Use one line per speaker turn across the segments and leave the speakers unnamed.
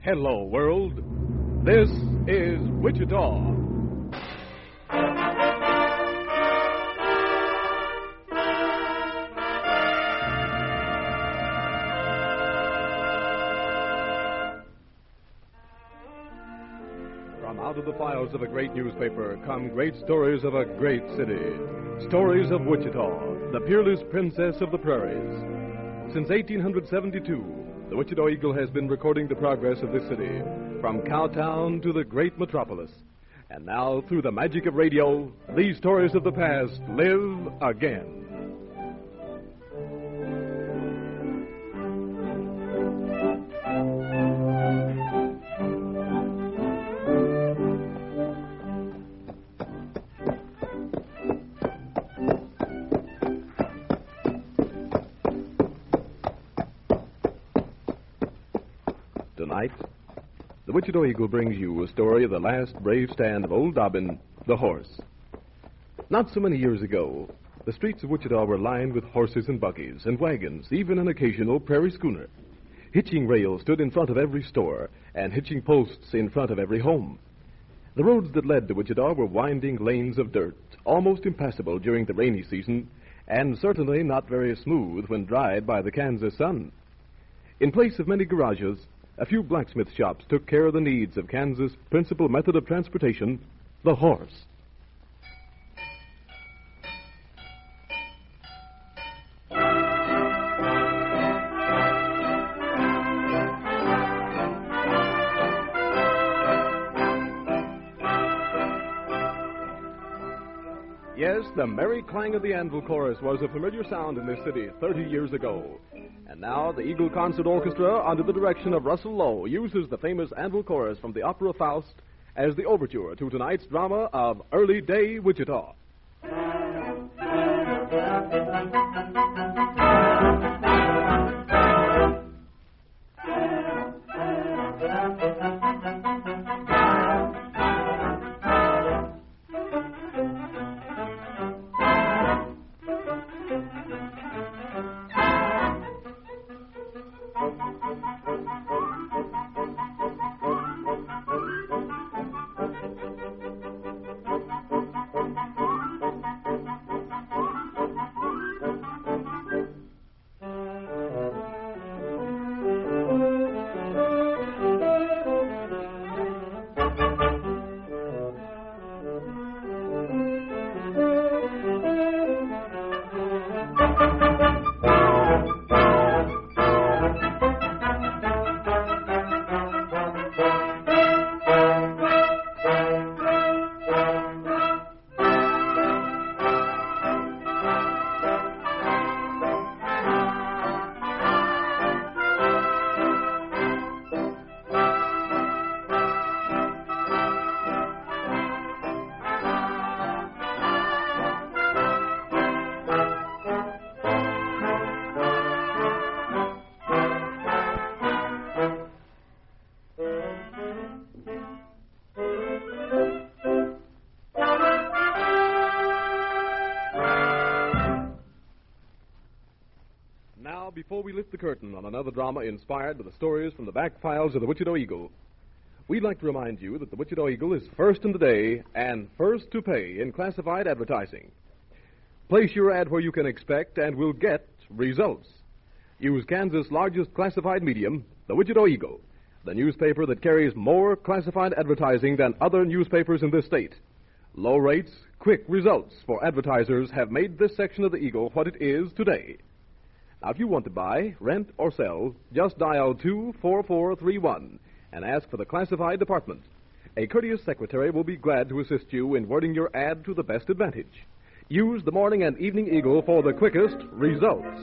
Hello, world. This is Wichita. From out of the files of a great newspaper come great stories of a great city. Stories of Wichita, the peerless princess of the prairies. Since 1872, the Wichita Eagle has been recording the progress of this city, from Cowtown to the great metropolis. And now, through the magic of radio, these stories of the past live again. Tonight, the Wichita Eagle brings you a story of the last brave stand of old Dobbin, the horse. Not so many years ago, the streets of Wichita were lined with horses and buggies and wagons, even an occasional prairie schooner. Hitching rails stood in front of every store, and hitching posts in front of every home. The roads that led to Wichita were winding lanes of dirt, almost impassable during the rainy season, and certainly not very smooth when dried by the Kansas sun. In place of many garages, a few blacksmith shops took care of the needs of Kansas' principal method of transportation, the horse. Yes, the merry clang of the anvil chorus was a familiar sound in this city 30 years ago. And now the Eagle Concert Orchestra, under the direction of Russell Lowe, uses the famous anvil chorus from the opera Faust as the overture to tonight's drama of Early Day Wichita. Before we lift the curtain on another drama inspired by the stories from the back files of the Wichita Eagle, we'd like to remind you that the Wichita Eagle is first in the day and first to pay in classified advertising. Place your ad where you can expect and will get results. Use Kansas' largest classified medium, the Wichita Eagle, the newspaper that carries more classified advertising than other newspapers in this state. Low rates, quick results for advertisers have made this section of the Eagle what it is today. Now, if you want to buy, rent, or sell, just dial 24431 and ask for the classified department. A courteous secretary will be glad to assist you in wording your ad to the best advantage. Use the Morning and Evening Eagle for the quickest results.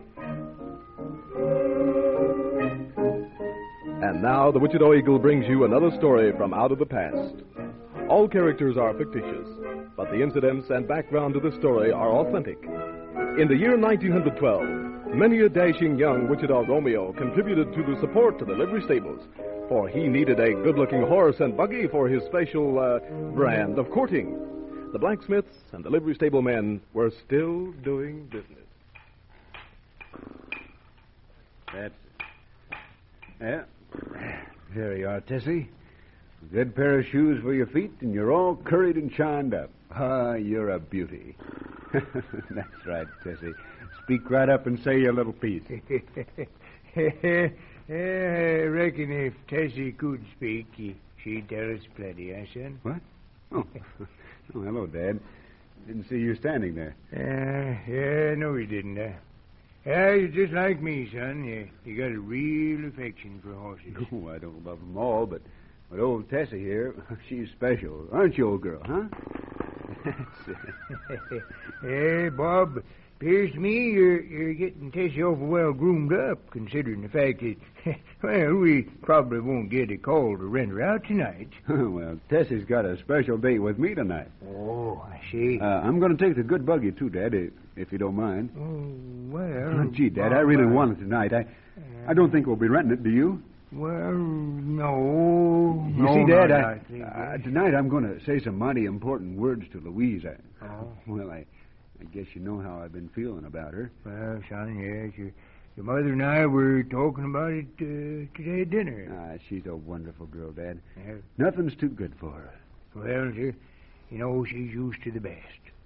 And now the Wichita Eagle brings you another story from out of the past. All characters are fictitious, but the incidents and background to the story are authentic. In the year 1912, many a dashing young Wichita Romeo contributed to the support to the livery stables, for he needed a good-looking horse and buggy for his special brand of courting. The blacksmiths and the livery stable men were still doing business.
That's... Yeah. There you are, Tessie. A good pair of shoes for your feet, and you're all curried and shined up. Ah, you're a beauty. That's right, Tessie. Speak right up and say your little piece.
I reckon if Tessie could speak, she'd tell us plenty, son?
What? Oh, hello, Dad. Didn't see you standing there.
Yeah, no, you didn't. Yeah, you're just like me, son. You got a real affection for horses.
Oh, I don't love them all, but old Tessie here, she's special. Aren't you, old girl, huh?
Hey, Bob, appears to me you're getting Tessie over well groomed up, considering the fact that, well, we probably won't get a call to rent her out tonight.
Well, Tessie's got a special date with me tonight.
Oh, I see.
I'm going to take the good buggy, too, Dad, if you don't mind.
Oh, well...
Gee, Dad, I really want it tonight. I don't think we'll be renting it, do you?
Well, no.
You see, Dad, tonight I'm going to say some mighty important words to Louise. Well, I guess you know how I've been feeling about her.
Well, son, yes, your mother and I were talking about it today at dinner.
She's a wonderful girl, Dad.
Yeah.
Nothing's too good for her.
Well, you know, she's used to the best.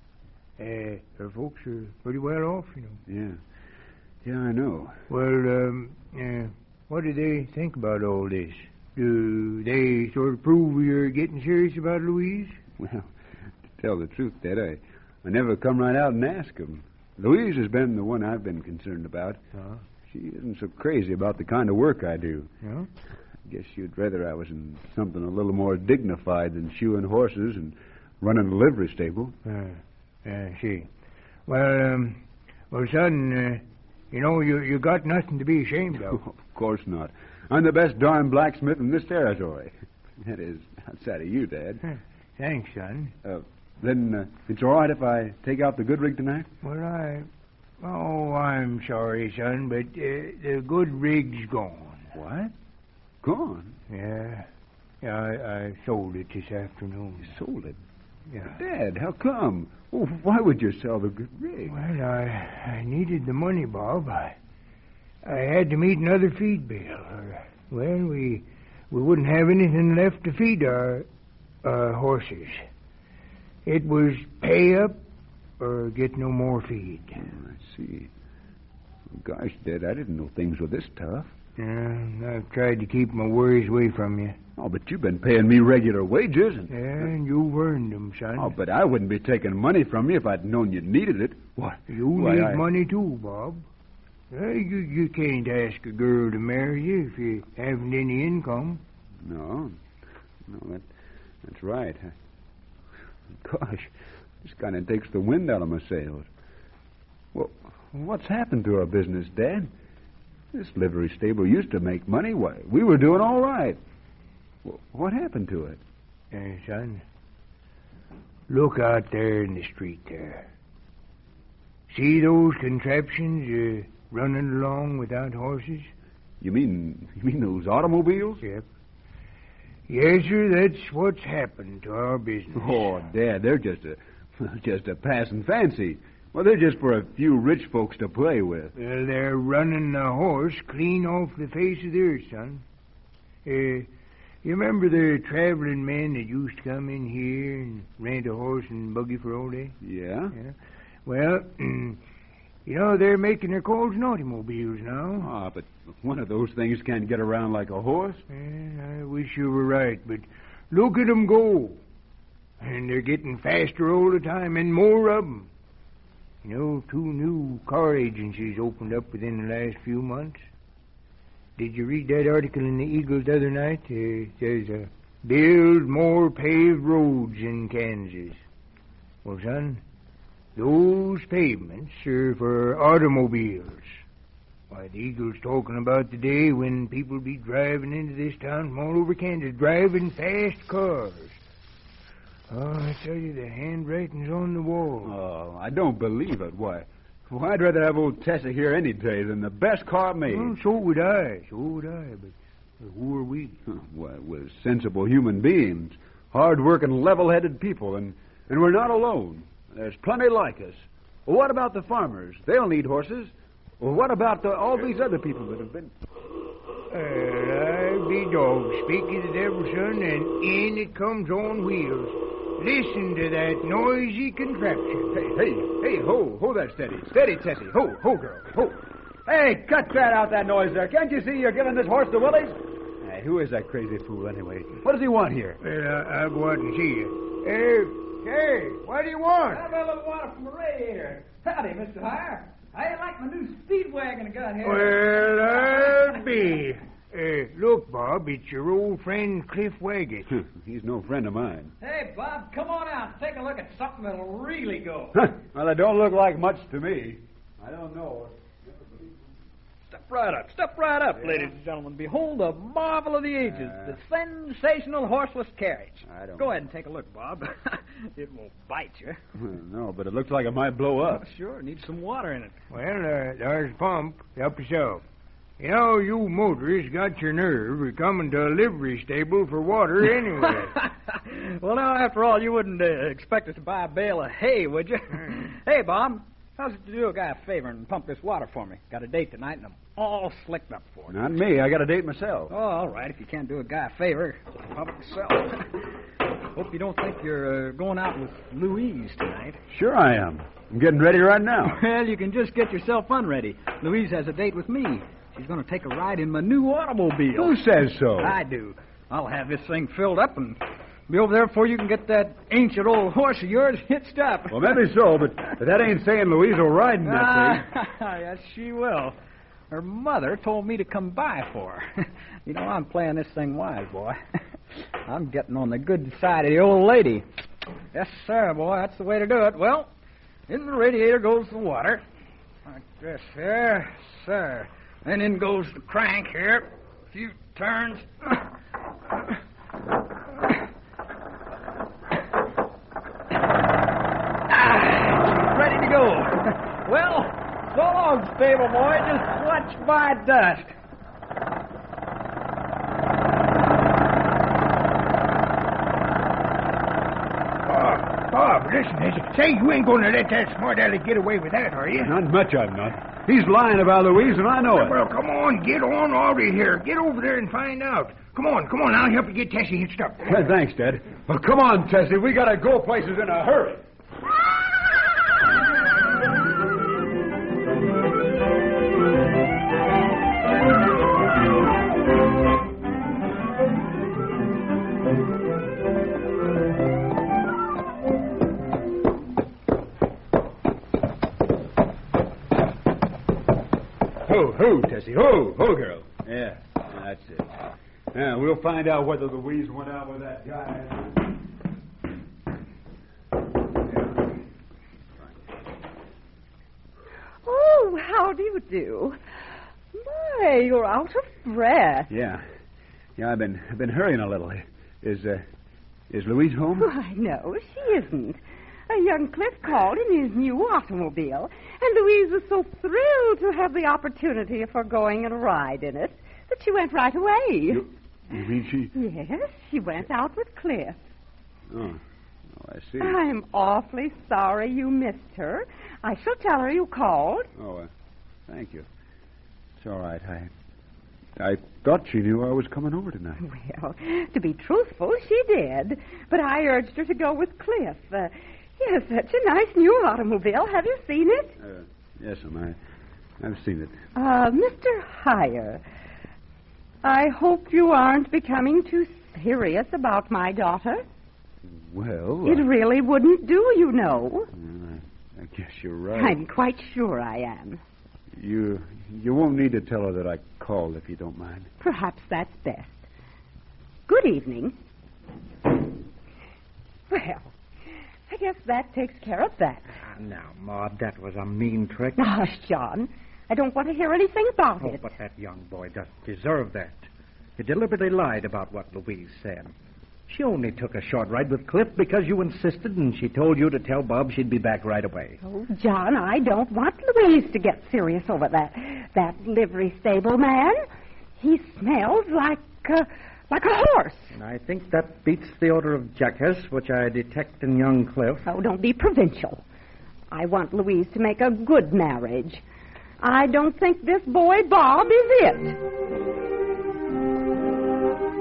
Her folks are pretty well off, you know.
Yeah, I know.
Well, what do they think about all this? Do they sort of prove you're getting serious about Louise?
Well, to tell the truth, Dad, I never come right out and ask them. Louise has been the one I've been concerned about. She isn't so crazy about the kind of work I do.
Yeah?
I guess you'd rather I was in something a little more dignified than shoeing horses and running a livery stable.
See. Well, son, you know, you got nothing to be ashamed of.
Of course not. I'm the best darn blacksmith in this territory. That is, outside of you, Dad.
Thanks, son.
Then it's all right if I take out the good rig tonight?
Well, I'm sorry, son, but the good rig's gone.
What? Gone?
Yeah, I sold it this afternoon.
You sold it?
Yeah.
Dad, how come? Oh, why would you sell the good rig?
Well, I needed the money, Bob. I had to meet another feed bill. Well, we wouldn't have anything left to feed our horses. It was pay up or get no more feed.
Oh, I see. Gosh, Dad, I didn't know things were this tough.
I've tried to keep my worries away from you.
Oh, but you've been paying me regular wages.
And you've earned them, son.
Oh, but I wouldn't be taking money from you if I'd known you needed it. What?
You need money too, Bob. You can't ask a girl to marry you if you haven't any income.
No, that's right. Gosh, this kind of takes the wind out of my sails. Well, what's happened to our business, Dad? This livery stable used to make money. Why, we were doing all right. Well, what happened to it?
Son, look out there in the street there. See those contraptions running along without horses?
You mean those automobiles?
Yep. Yes, sir, that's what's happened to our business.
Oh, Dad, they're just a passing fancy. Well, they're just for a few rich folks to play with.
Well, they're running the horse clean off the face of the earth, son. You remember the traveling men that used to come in here and rent a horse and buggy for all day?
Yeah?
Well, you know, they're making their calls in automobiles now.
But one of those things can't get around like a horse.
I wish you were right, but look at them go. And they're getting faster all the time and more of them. You know, 2 new car agencies opened up within the last few months. Did you read that article in the Eagle the other night? It says, build more paved roads in Kansas. Well, son, those pavements are for automobiles. Why, the Eagle's talking about the day when people be driving into this town from all over Kansas, driving fast cars. Oh, I tell you, the handwriting's on the wall.
Oh, I don't believe it. Why, I'd rather have old Tessa here any day than the best car made.
Well, so would I. But who are we?
Well, we're sensible human beings, hard-working, level-headed people, and we're not alone. There's plenty like us. Well, what about the farmers? They'll need horses. Well, what about all these other people that have been...
I'd be dog speak of the devil's son, and in it comes on wheels. Listen to that noisy contraption.
Hey, ho there, steady. Steady, Tessie. Ho, girl, ho. Hey, cut that noise there. Can't you see you're giving this horse to Willies? Hey, who is that crazy fool, anyway? What does he want here?
Well, I'll go out and see you. Hey, what do you want?
I've got a little water from the radiator. Howdy, Mr. Hire. How you like my new speed wagon I got here?
Well, I'll be. Look, Bob, it's your old friend Cliff Waggett.
He's no friend of mine.
Hey, Bob, come on out and take a look at something that'll really go.
Well, it don't look like much to me. I don't know.
Step right up, ladies and gentlemen. Behold a marvel of the ages, the sensational horseless carriage. Go ahead and take a look, Bob. It won't bite you.
No, but it looks like it might blow up.
Oh, sure, needs some water in it.
Well, there's a pump. Help yourself. You know, you motorists got your nerve of coming to a livery stable for water anyway.
Well, now, after all, you wouldn't expect us to buy a bale of hay, would you? Hey, Bob, how's it to do a guy a favor and pump this water for me? Got a date tonight, and I'm all slicked up for it.
Not me. I got a date myself.
Oh, all right. If you can't do a guy a favor, pump it yourself. Hope you don't think you're going out with Louise tonight.
Sure I am. I'm getting ready right now.
Well, you can just get yourself unready. Louise has a date with me. She's going to take a ride in my new automobile.
Who says so?
I do. I'll have this thing filled up and be over there before you can get that ancient old horse of yours hitched up.
Well, maybe so, but that ain't saying Louise will ride in that thing.
Yes, she will. Her mother told me to come by for her. You know, I'm playing this thing wise, boy. I'm getting on the good side of the old lady. Yes, sir, boy, that's the way to do it. Well, in the radiator goes the water. Like this here, sir. Then in goes the crank here. A few turns. Ready to go. Well, so long, stable boy. Just watch my dust.
Bob, listen, say you ain't going to let that smart aleck get away with that, are you?
Not much, I'm not. He's lying about Louise, and I know it.
Well, come on, get on out of here. Get over there and find out. Come on, I'll help you get Tessie hitched up.
Thanks, Dad. Well, come on, Tessie. We got to go places in a hurry. Ho, Tessie. Ho, girl. Yeah, that's it. Yeah, we'll find out whether Louise went out with that guy.
Oh, how do you do? My, you're out of breath.
Yeah, I've been hurrying a little. Is Louise home?
Why, no, she isn't. A young Cliff called in his new automobile, and Louise was so thrilled to have the opportunity of her going on a ride in it that she went right away.
You mean she...
Yes, she went out with Cliff.
Oh, I see.
I'm awfully sorry you missed her. I shall tell her you called.
Oh, thank you. It's all right. I thought she knew I was coming over tonight.
Well, to be truthful, she did. But I urged her to go with Cliff. He has such a nice new automobile. Have you seen it?
Yes, I've seen it.
Mr. Hire, I hope you aren't becoming too serious about my daughter.
Well...
It really wouldn't do, you know.
I guess you're right.
I'm quite sure I am.
You won't need to tell her that I called, if you don't mind.
Perhaps that's best. Good evening. Well, I guess that takes care of that.
Now, Maud, that was a mean trick.
Hush, John. I don't want to hear anything about it.
But that young boy doesn't deserve that. He deliberately lied about what Louise said. She only took a short ride with Cliff because you insisted, and she told you to tell Bob she'd be back right away.
Oh, John, I don't want Louise to get serious over that livery stable man. He smells like a horse.
And I think that beats the odor of jackass, which I detect in young Cliff.
Oh, don't be provincial. I want Louise to make a good marriage. I don't think this boy Bob is it.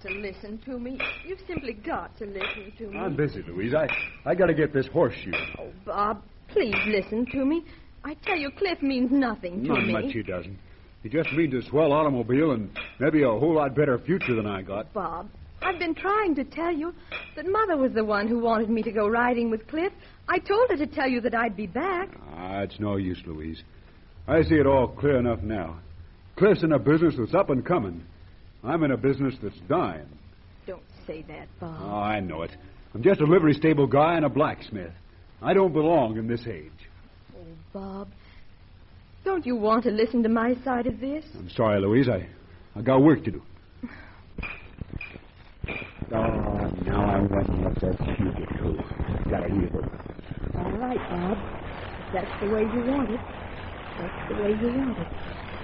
to listen to me. You've simply got to listen to me.
I'm busy, Louise. I got to get this horseshoe.
Oh, Bob, please listen to me. I tell you, Cliff means nothing to
Not
me.
much he doesn't. He just means a swell automobile and maybe a whole lot better future than I got.
Bob, I've been trying to tell you that Mother was the one who wanted me to go riding with Cliff. I told her to tell you that I'd be back.
It's no use, Louise. I see it all clear enough now. Cliff's in a business that's up and coming. I'm in a business that's dying.
Don't say that, Bob.
Oh, I know it. I'm just a livery stable guy and a blacksmith. I don't belong in this age.
Oh, Bob, don't you want to listen to my side of this?
I'm sorry, Louise. I got work to do.
Oh, now I'm going to let that shoe get through. Gotta hear it.
All right, Bob. That's the way you want it. That's the way you want it.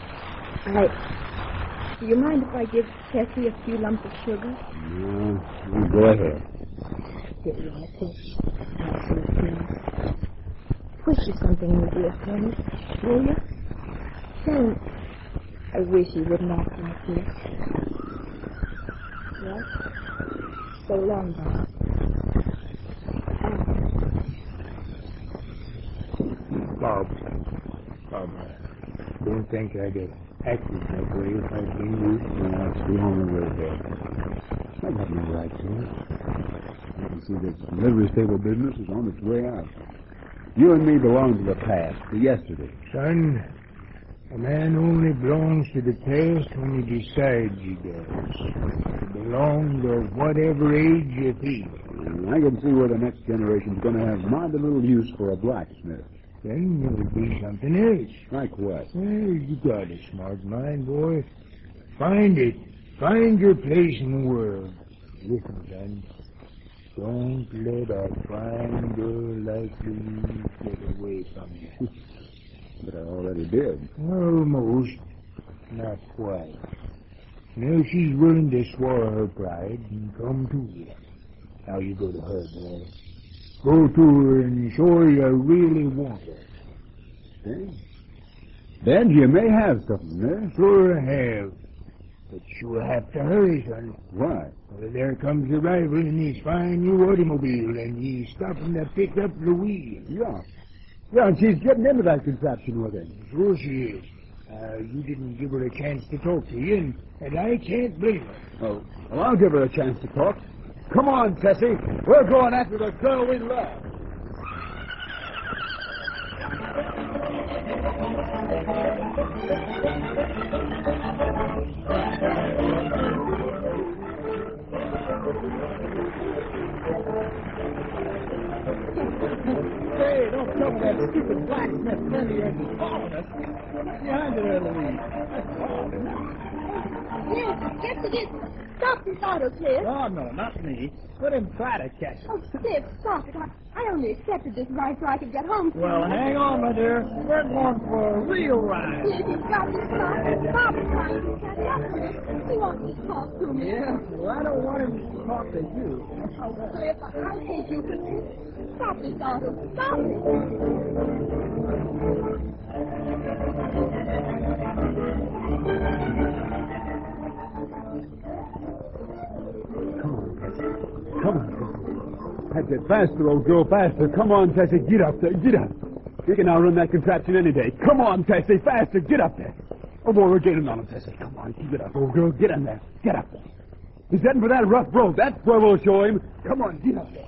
Do you mind if I give Tessie a few lumps of sugar?
No, you go ahead.
Here you are, Tess. Have some pills. Whisper something in your ear for me, will you? Thanks. I wish you wouldn't act like this. Yes? So long, Bob.
Bob, don't think I'd have acted that way if I'd been you. No, stay home and wait there. I got no right to it. You can see this livery stable business is on its way out. You and me belong to the past, to yesterday.
Son, a man only belongs to the past when he decides he does. He belongs to whatever age you feel.
And I can see where the next generation's going to have mighty little use for a blacksmith.
Then there'll be something else.
Like what?
Well, you got a smart mind, boy. Find it. Find your place in the world. Listen, son. Don't let a fine girl like you get away from you.
But I already did.
Almost. Not quite. Now she's willing to swallow her pride and come to you. Now you go to her, boy. Go to her and show her you really want her.
Hey? Dad, you may have something there.
Sure have. But you'll have to hurry, son.
Why?
Well, there comes the rival in his fine new automobile, and he's stopping to pick up Louise.
Yeah. Yeah, and she's getting into that contraption with him.
Sure she is. You didn't give her a chance to talk to you, and I can't blame her.
Oh, well, I'll give her a chance to talk. Come on, Tessie. We're going after the girl we love.
Hey, don't tell me that stupid blacksmith friend of yours is following us. Get behind it there, Louise.
Yes it is. Stop this auto, Cliff.
Oh, no, not me. Let him try to catch it.
Oh, Cliff, stop it. I only accepted this ride so I could get home.
Well, hang on, my dear. We're going for a real ride.
Cliff, you've got to stop. Bob is trying to catch up with us. He wants to talk to me.
Yeah? Well, I don't want him to talk to you.
Oh, Cliff, I'll take you with me. Stop this auto. Stop it.
Come on. That's it. Faster, old girl, faster. Come on, Tessie. Get up there. Get up. You can outrun that contraption any day. Come on, Tessie. Faster. Get up there. Oh, boy, we're getting on him, Tessie. Come on. Keep it up, old girl. Get in there. Get up there. He's heading for that rough road. That's where we'll show him. Come on. Get up there.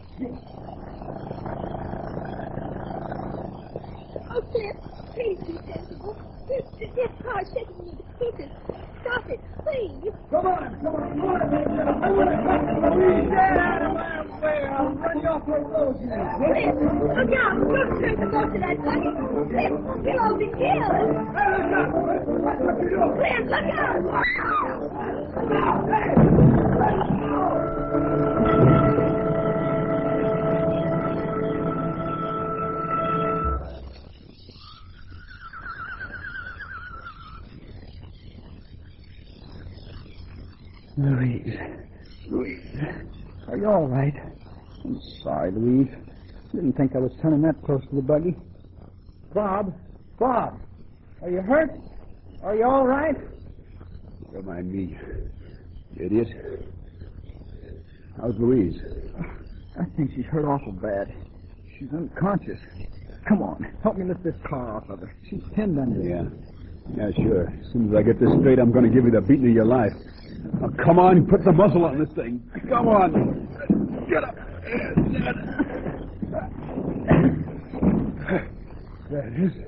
Oh, Cliff, please be sensible. This car's taking me to pieces. Stop it, please.
Come on. Come on. Come on. I want to come. Get out of my way. I'll run you off the road.
Cliff, look out. Don't turn the boat to that buggy. Cliff, you'll be killed. Cliff, look
Louise, are you all right? I'm sorry, Louise. Didn't think I was turning that close to the buggy. Bob, are you hurt? Are you all right?
Don't mind me, idiot.
How's Louise?
I think she's hurt awful bad. She's unconscious. Come on, help me lift this car off of her. She's pinned under.
Yeah. Yeah, sure. As soon as I get this straight, I'm going to give you the beating of your life. Now, come on, put the muzzle on this thing. Come on. Get up. There it is.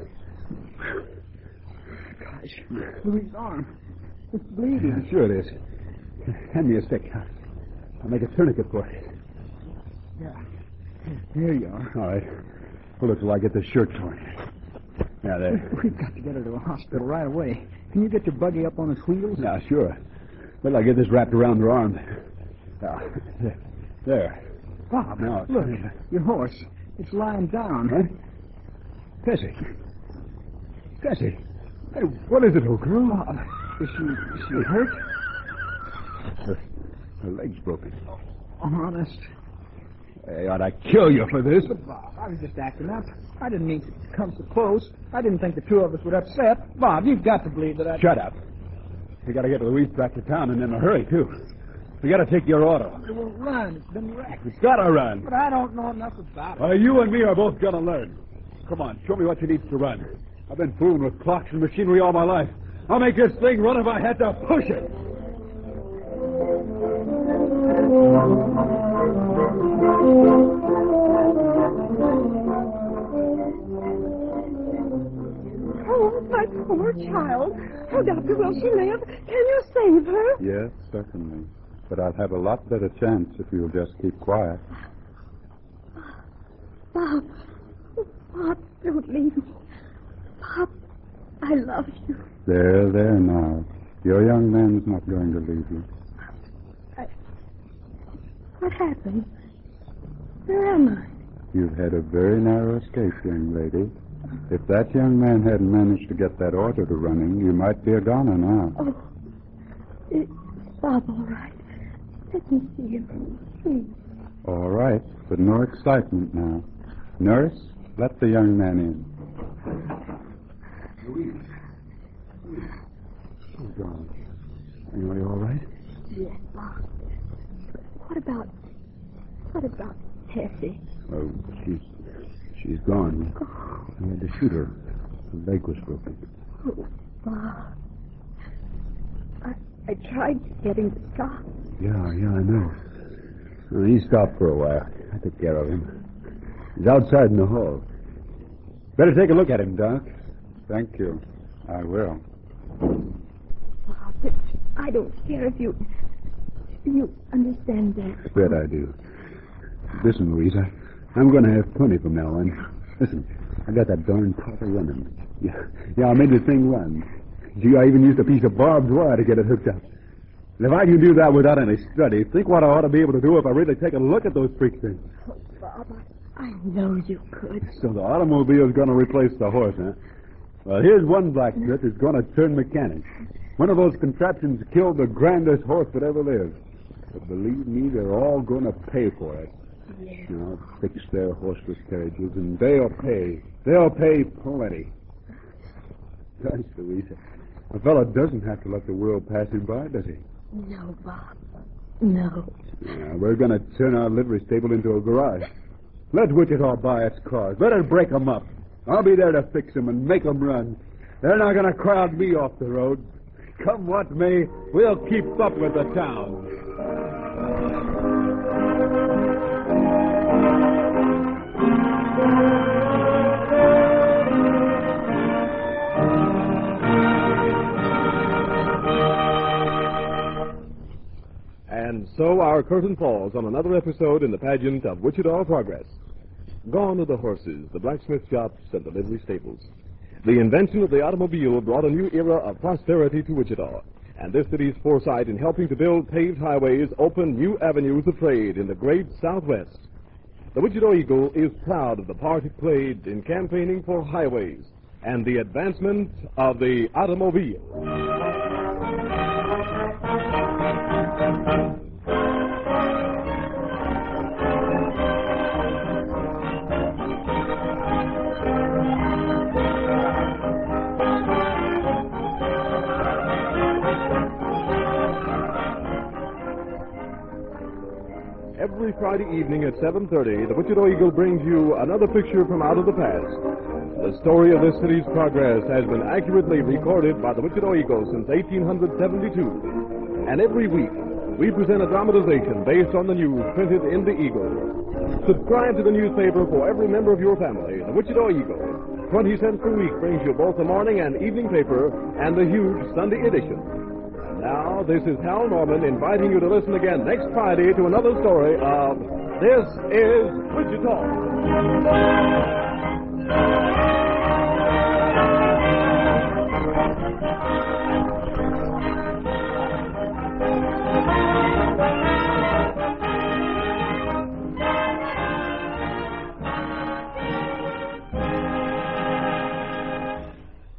Gosh, Louise's arm. It's bleeding.
Sure it is. Hand me a stick. I'll make a tourniquet for it.
Yeah. Here you are.
All right. Hold it till I get the shirt torn. Yeah, there.
We've got to get her to a hospital right away. Can you get your buggy up on its wheels?
Yeah, sure. Well, I get this wrapped around her arm. There.
Bob,
Now,
look, your horse. It's lying down.
Huh? Tessie. Hey, what is it, old girl?
Bob, is she hurt?
Her leg's broken.
Honest.
Hey, ought I kill you for this?
But, Bob, I was just acting up. I didn't mean to come so close. I didn't think the two of us would upset. Bob, you've got to believe that I...
Shut up. We got to get Louise back to town, and in a hurry, too. We got to take your auto.
It won't run. It's been wrecked.
It's got to run.
But I don't know enough about it.
You and me are both going to learn. Come on, show me what you need to run. I've been fooling with clocks and machinery all my life. I'll make this thing run if I had to push it.
Oh, my poor child. Oh, Doctor, will she live? Can you save her?
Yes, certainly. But I'll have a lot better chance if you'll just keep quiet.
Bob. Bob, don't leave me. Bob, I love you.
There now. Your young man's not going to leave you.
What happened? Where am I?
You've had a very narrow escape, young lady. If that young man hadn't managed to get that auto to running, you might be a goner now.
Oh, is Bob all right? Let me see him, please.
All right, but no excitement now. Nurse, let the young man in.
Louise. Oh, God. Are you all right?
Yes, Bob. What about Tessie?
Oh, she's gone. I had to shoot her. Her leg was broken.
Oh, Bob. I tried to get him to stop.
Yeah, I know. He stopped for a while. I took care of him. He's outside in the hall. Better take a look at him, Doc.
Thank you. I will.
Bob, but I don't care if you understand that.
I bet I do. Listen, Louise, I'm going to have plenty from now on. Listen, I got that darn car running. Yeah, I made the thing run. Gee, I even used a piece of barbed wire to get it hooked up. And if I can do that without any study, think what I ought to be able to do if I really take a look at those freak things.
Oh, Bob, I know you could.
So the automobile's going to replace the horse, huh? Well, here's one blacksmith who's going to turn mechanic. One of those contraptions killed the grandest horse that ever lived. But believe me, they're all going to pay for it.
Yes.
I'll fix their horseless carriages, and they'll pay. They'll pay plenty. Gosh, Louisa, a fellow doesn't have to let the world pass him by, does he?
No, Bob. No.
Yeah, we're going to turn our livery stable into a garage. Let Wichita buy its cars. Let it break them up. I'll be there to fix them and make them run. They're not going to crowd me off the road. Come what may, we'll keep up with the town.
And so our curtain falls on another episode in the pageant of Wichita Progress. Gone are the horses, the blacksmith shops, and the livery stables. The invention of the automobile brought a new era of prosperity to Wichita, and this city's foresight in helping to build paved highways opened new avenues of trade in the great Southwest. The Wichita Eagle is proud of the part it played in campaigning for highways and the advancement of the automobile. Every Friday evening at 7:30, the Wichita Eagle brings you another picture from out of the past. The story of this city's progress has been accurately recorded by the Wichita Eagle since 1872. And every week, we present a dramatization based on the news printed in the Eagle. Subscribe to the newspaper for every member of your family. The Wichita Eagle, 20 cents per week, brings you both the morning and evening paper and the huge Sunday edition. And now, this is Hal Norman inviting you to listen again next Friday to another story of This is Wichita.